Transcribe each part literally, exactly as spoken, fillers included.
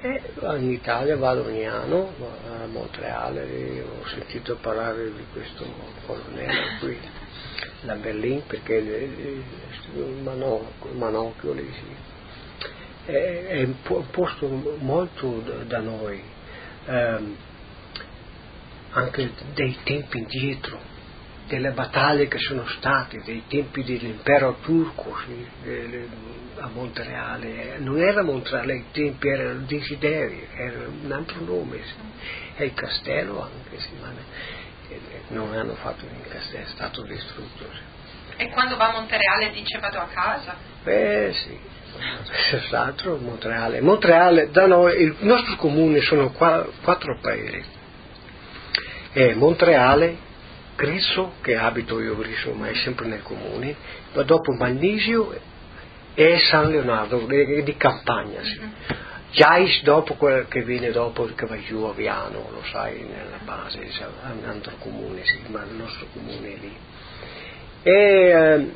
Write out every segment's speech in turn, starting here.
E in Italia vado ogni anno, a Montreale, ho sentito parlare di questo colonnello qui, da Berlino, perché il Manocchio lì, sì. È, è un posto molto da noi, ehm, anche dei tempi indietro, delle battaglie che sono state, dei tempi dell'impero turco, sì, a Montreale. Non era Montreale ai tempi, era Desiderio, era un altro nome, sì. E il castello anche, sì, ma non hanno fatto il castello, è stato distrutto. Sì. E quando va a Montreale dice vado a casa? Beh sì. Senz'altro Montreale. Montreale, da noi, il nostro comune sono qua, quattro paesi. È Montreale, Grisso, che abito io Grisso, ma è sempre nel comune, ma dopo Magnesio e San Leonardo, di campagna, sì. Mm-hmm. Giais dopo quel che viene dopo, che va giù a Viano, lo sai, nella base, è un altro comune, sì, ma il nostro comune è lì. E eh,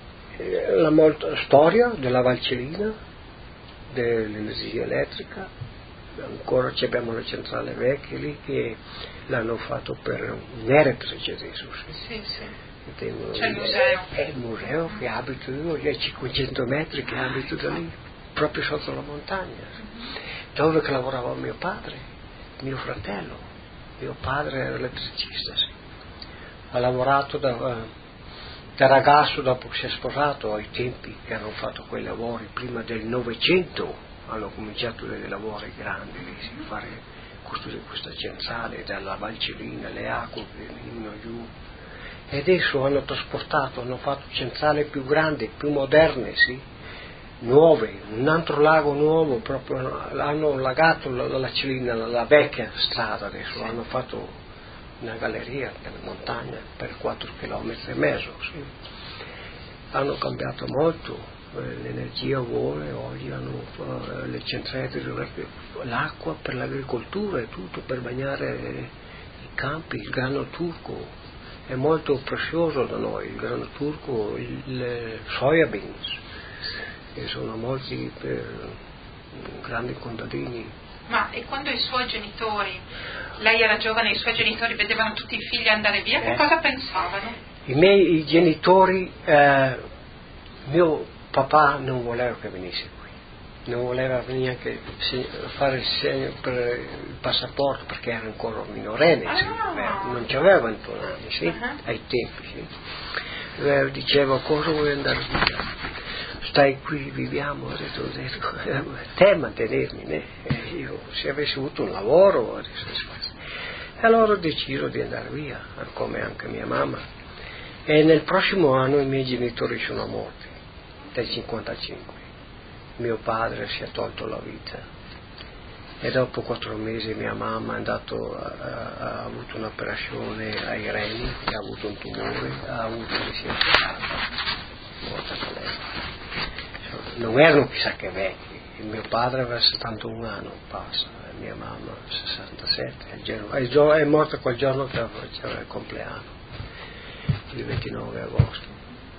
la molta storia della Valcellina, dell'energia elettrica, ancora abbiamo la centrale vecchia lì che l'hanno fatto per un elettrici adesso, sì. Sì, sì. C'è il museo. È il museo che abito io, è cinquecento metri che abito da lì, proprio sotto la montagna, dove che lavorava mio padre, mio fratello. Mio padre era elettricista, sì. Ha lavorato da... Da ragazzo, dopo che si è sposato, ai tempi che hanno fatto quei lavori, prima del Novecento, hanno cominciato dei lavori grandi, di fare, costruire questa centrale dalla Valcellina, le acque che venivano giù. E adesso hanno trasportato, hanno fatto centrali più grandi, più moderne, sì, nuove, un altro lago nuovo, proprio hanno allagato la, la Cellina, la, la vecchia strada adesso, hanno fatto una galleria nella montagna per quattro chilometri e mezzo, sì. Hanno cambiato molto, eh, l'energia vuole, oggi hanno eh, le centrali, l'acqua per l'agricoltura e tutto per bagnare i campi, il grano turco è molto prezioso da noi, il grano turco, il, il soya beans, che sono molti per grandi contadini. Ma e quando i suoi genitori, lei era giovane, i suoi genitori vedevano tutti i figli andare via, che eh. cosa pensavano? I miei i genitori, eh, mio papà non voleva che venissi qui, non voleva neanche fare il segno per il passaporto perché era ancora minorenne, ah. sì, non c'aveva ventuno anni, sì, uh-huh. ai tempi, sì. Eh, dicevo cosa vuoi andare via? Stai qui, viviamo, ho detto, ho detto te mantenermi, né? E io se avessi avuto un lavoro adesso, e allora ho deciso di andare via, come anche mia mamma, e nel prossimo anno i miei genitori sono morti, nel cinquantacinque, mio padre si è tolto la vita e dopo quattro mesi mia mamma è andato, ha, ha avuto un'operazione ai reni, ha avuto un tumore, ha avuto che si è morta con lei. Non erano chissà che vecchi, il mio padre aveva settantuno anni, passa, e mia mamma sessantasette, è morta quel giorno che c'era il compleanno, il ventinove agosto.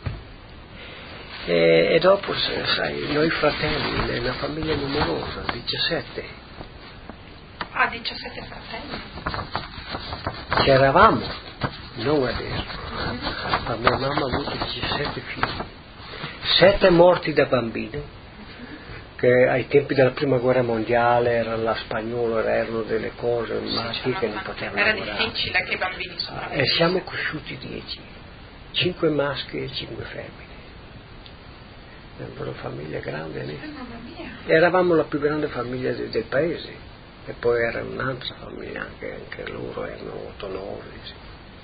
E, e dopo, sai, noi fratelli, è una famiglia numerosa, diciassette. Ah, diciassette fratelli? C'eravamo, non adesso, ma mia mamma ha avuto diciassette figli. Sette morti da bambino, che ai tempi della prima guerra mondiale era la spagnola, erano delle cose, maschi che non potevano era lavorare. Era difficile che i bambini sopravvivessero. E siamo cresciuti dieci, cinque maschi e cinque femmine. Era una famiglia grande lì. Eravamo la più grande famiglia del, del paese, e poi era un'altra famiglia, anche, anche loro erano otto nove. Sì.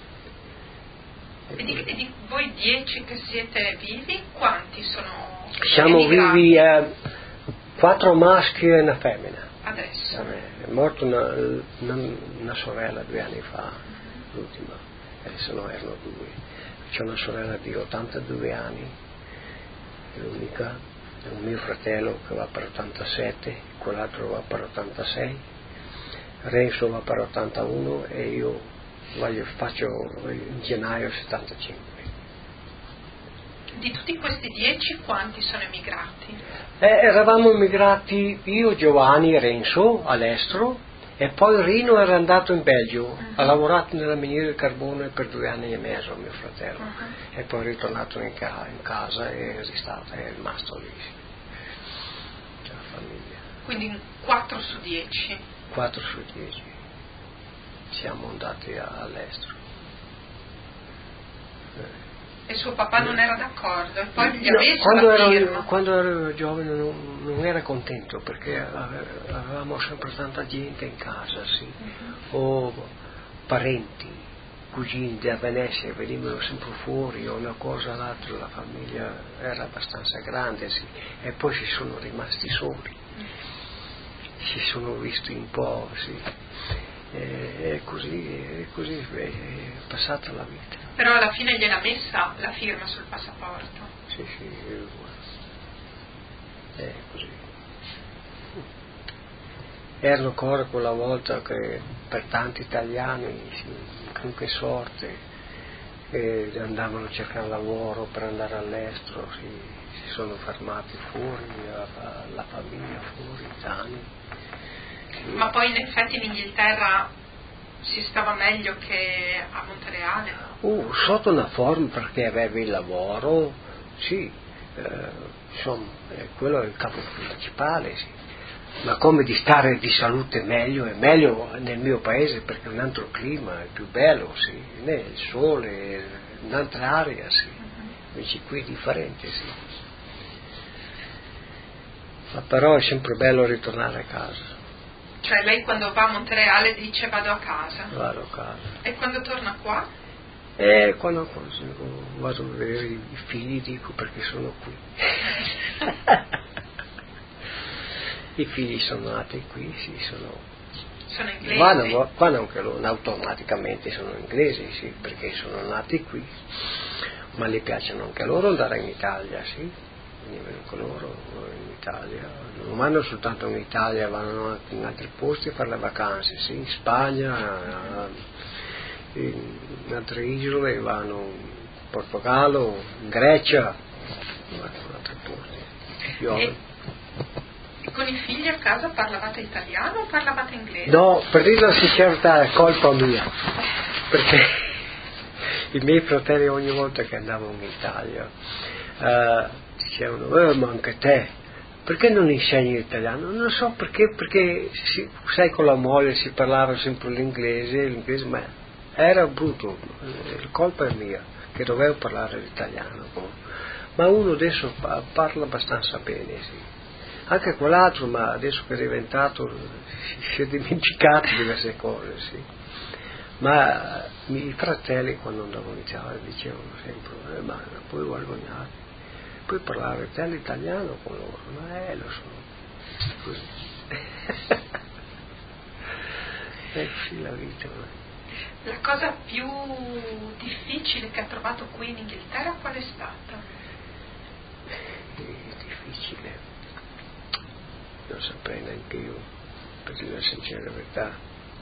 E di, e di voi dieci che siete vivi, quanti sono Siamo emigrati? vivi eh, quattro maschi e una femmina. Adesso? È morta una, una, una sorella due anni fa, l'ultima, adesso no, erano due. C'è una sorella di ottantadue anni, è l'unica, è un mio fratello che va per ottantasette, quell'altro va per ottantasei, Renzo va per ottantuno e io voglio, faccio in gennaio settantacinque. di tutti questi dieci, quanti sono emigrati? Eh, eravamo emigrati io, Giovanni e Renzo all'estero, e poi Rino era andato in Belgio, uh-huh. ha lavorato nella miniera di carbone per due anni e mezzo, mio fratello, uh-huh. e poi è ritornato in, ca- in casa e è stato, è rimasto lì. C'è la famiglia. Quindi quattro su dieci? quattro su dieci. Siamo andati a- all'estero. Eh. E suo papà non era d'accordo, e poi gli ha No, messo quando la ero, firma. quando ero giovane non, non era contento, perché ave- avevamo sempre tanta gente in casa, sì, uh-huh. o parenti, cugini da Venezia venivano sempre fuori, o una cosa o l'altra, la famiglia era abbastanza grande, sì, e poi si sono rimasti soli, uh-huh. si sono visti un po', sì, e, e così, e così è passata la vita. Però alla fine gliel'ha messa la firma sul passaporto. Sì, sì, è così. Era ancora quella volta che per tanti italiani, con che sorte, eh, andavano a cercare lavoro per andare all'estero, si, si sono fermati fuori, la, la famiglia fuori, tanti. Ma poi in effetti in Inghilterra si stava meglio che a Montereale? Uh, sotto una forma, perché avevi il lavoro, sì, eh, insomma, eh, quello è il capo principale, sì. Ma come di stare di salute meglio, è meglio nel mio paese perché è un altro clima, è più bello, sì, né il sole, è un'altra aria, sì, invece qui è differente, sì. Ma però è sempre bello ritornare a casa. Cioè lei quando va a Montereale dice vado a casa? Vado a casa. E quando torna qua? E quando, quando vado a vedere i figli dico perché sono qui. I figli sono nati qui, sì, sono... Sono inglesi? Vanno, vanno anche loro, automaticamente sono inglesi, sì, perché sono nati qui. Ma gli piacciono anche loro andare in Italia, sì. Venivano anche loro in Italia, non vanno soltanto in Italia, vanno anche in altri posti a fare le vacanze, sì, in Spagna, in altre isole, vanno in Portogallo, in Grecia, vanno in altri posti. Io... E, e con i figli a casa parlavate italiano o parlavate inglese? No, per dire la sincerità è colpa mia, perché i miei fratelli ogni volta che andavano in Italia uh, dicevano, eh, ma anche te, perché non insegni l'italiano? Non so perché, perché si, sai, con la moglie si parlava sempre l'inglese, l'inglese, ma era brutto, la colpa è mia, che dovevo parlare l'italiano, ma uno adesso parla abbastanza bene, sì. Anche quell'altro, ma adesso che è diventato, si è dimenticato diverse cose, sì. Ma i fratelli quando andavano in Italia dicevano sempre, eh, ma non puoi vergognare. Puoi parlare te l'italiano con loro, ma eh, lo so, così. È così la vita. La cosa più difficile che ha trovato qui in Inghilterra qual è stata? È difficile, non saprei neanche io, per dire la sincera verità.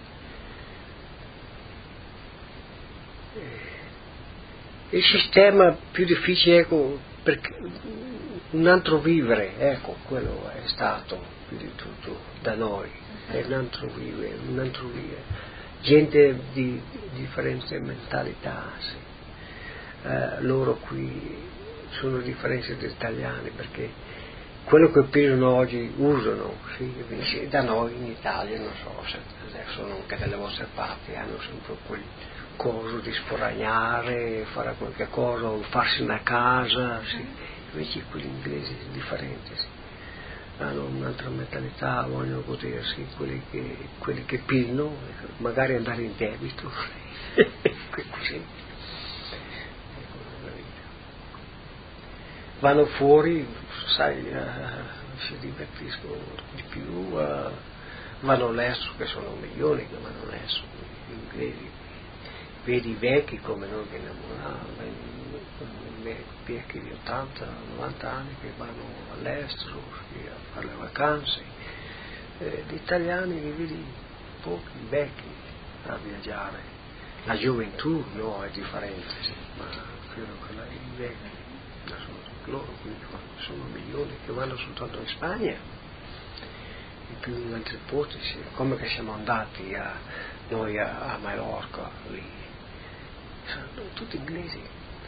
Il sistema più difficile, ecco, perché un altro vivere, ecco, quello è stato più di tutto da noi, è un altro vivere, un altro vivere, gente di, di differente mentalità, sì. eh, loro qui sono differenti dagli italiani, perché quello che pensano oggi usano, sì, da noi in Italia, non so se adesso anche dalle vostre parti hanno sempre quel coso di sporagnare, fare qualche cosa, farsi una casa, sì. Invece quelli inglesi sono differenti, sì. Hanno un'altra mentalità, vogliono godersi, quelli che, quelli che pigliano, magari andare in debito, così. Vanno fuori, sai, uh, si divertiscono di più, uh, vanno all'estero, che sono milioni che vanno all'estero, gli inglesi. Vedi i vecchi come noi che innamoravano, vecchi di ottanta novanta anni che vanno all'estero a fare le vacanze, eh, gli italiani li vedi pochi, vecchi a viaggiare, la gioventù no, è differente, sì, ma credo che i vecchi loro qui sono milioni che vanno soltanto in Spagna, e più in altri posti, come che siamo andati a, noi a, a Mallorca, lì, sono tutti inglesi,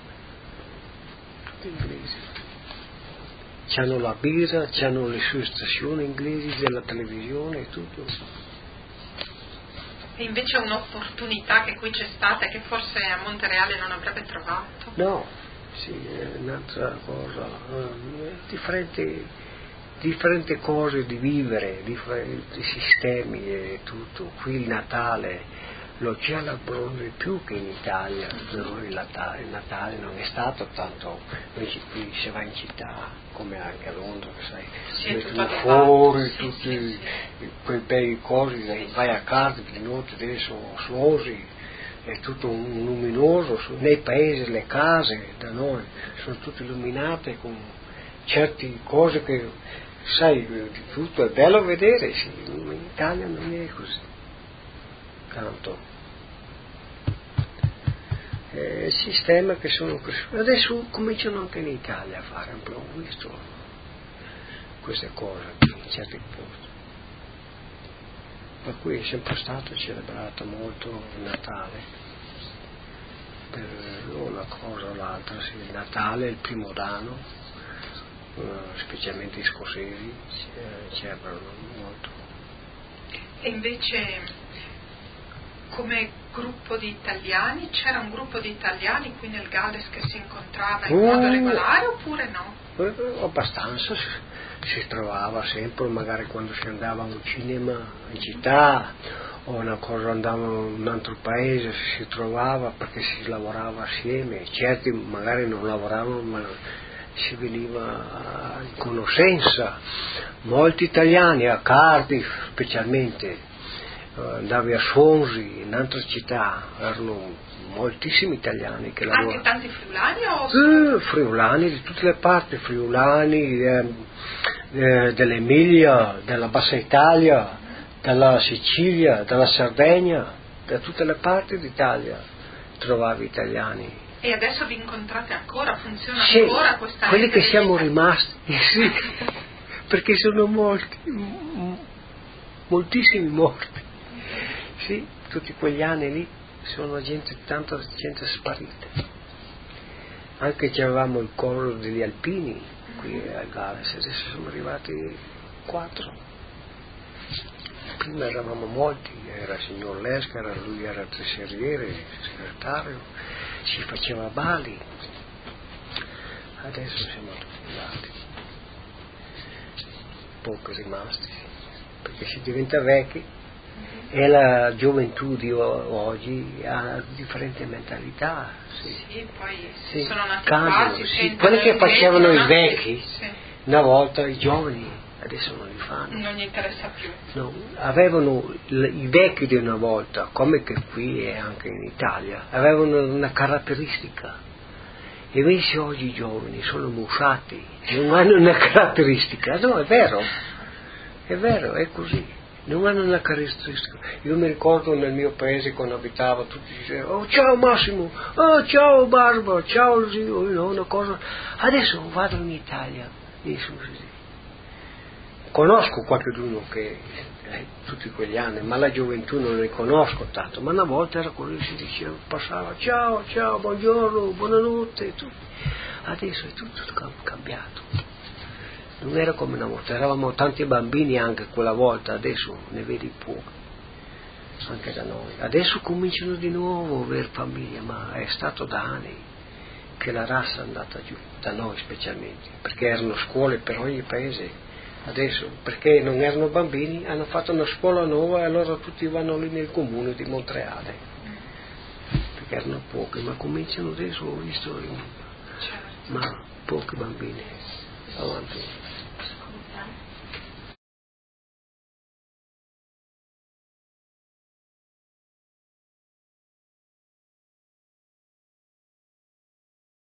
tutti inglesi. C'hanno la birra, c'hanno le sue stazioni inglesi della televisione e tutto. E invece un'opportunità che qui c'è stata e che forse a Montereale non avrebbe trovato? No, sì, è un'altra cosa, eh, differenti, differenti cose di vivere, differenti sistemi e tutto. Qui il Natale lo celebrano di più che in Italia, però il Natale, il Natale non è stato tanto, invece qui si va in città, come anche a Londra, sai, sì, mettono fuori sì, tutti sì, sì. quei bei cosi, vai a casa di notte adesso suosi, è tutto un luminoso, nei paesi le case da noi sono tutte illuminate con certe cose che, sai, di tutto è bello vedere, sì, in Italia non è così tanto. Eh, il sistema che sono cresciuti adesso cominciano anche in Italia a fare, abbiamo visto queste cose in certi posti, ma qui è sempre stato celebrato molto il Natale, per una cosa o l'altra, sì, il Natale è il primo d'anno, eh, specialmente i scozzesi eh, celebrano molto. E invece come gruppo di italiani, c'era un gruppo di italiani qui nel Galles che si incontrava in uh, modo regolare oppure no? Eh, abbastanza, si, si trovava sempre, magari quando si andava a un cinema in città o una cosa andava in un altro paese si trovava perché si lavorava assieme, certi magari non lavoravano ma si veniva in conoscenza, molti italiani a Cardiff specialmente. Andavi a Swansea, in altre città, erano moltissimi italiani che lavoravano. Anche tanti friulani o? Eh, friulani di tutte le parti, friulani eh, eh, dell'Emilia, della Bassa Italia, dalla Sicilia, dalla Sardegna, da tutte le parti d'Italia trovavi italiani. E adesso vi incontrate ancora? Funziona sì, ancora questa quelli che siamo italiani? rimasti, sì, perché sono molti, moltissimi morti. Sì, tutti quegli anni lì sono gente, tanta gente sparita. Anche c'avevamo il coro degli alpini qui a Galles, adesso sono arrivati quattro. Prima eravamo molti, era il signor Lescar, lui era il tesoriere, il segretario, si faceva bali. Adesso siamo tutti andati, pochi rimasti, perché si diventa vecchi. E la gioventù di oggi ha differenti mentalità. Sì, sì poi sì, sono nati cambiano, quasi, sì. Quelli che facevano i vecchi, sì. Una volta i giovani, adesso non li fanno. Non gli interessa più. No, avevano i vecchi di una volta, come che qui e anche in Italia, avevano una caratteristica. Invece oggi i giovani sono musati, non hanno una caratteristica. No, è vero, è vero, è così. Non hanno una caratteristica. Io mi ricordo nel mio paese quando abitavo, tutti dicevano, oh ciao Massimo, oh ciao Barba, ciao zio, no, una cosa. Adesso vado in Italia, nessuno si dice. Conosco qualcuno che eh, tutti quegli anni, ma la gioventù non li conosco tanto, ma una volta era così, si diceva, passava, ciao, ciao, buongiorno, buonanotte, tutto. Adesso è tutto cambiato. Non era come una volta, eravamo tanti bambini anche quella volta, adesso ne vedi pochi, anche da noi. Adesso cominciano di nuovo a avere famiglia, ma è stato da anni che la razza è andata giù, da noi specialmente, perché erano scuole per ogni paese. Adesso, perché non erano bambini, hanno fatto una scuola nuova e allora tutti vanno lì nel comune di Montreale, perché erano pochi, ma cominciano adesso, ho visto, ma pochi bambini, avanti.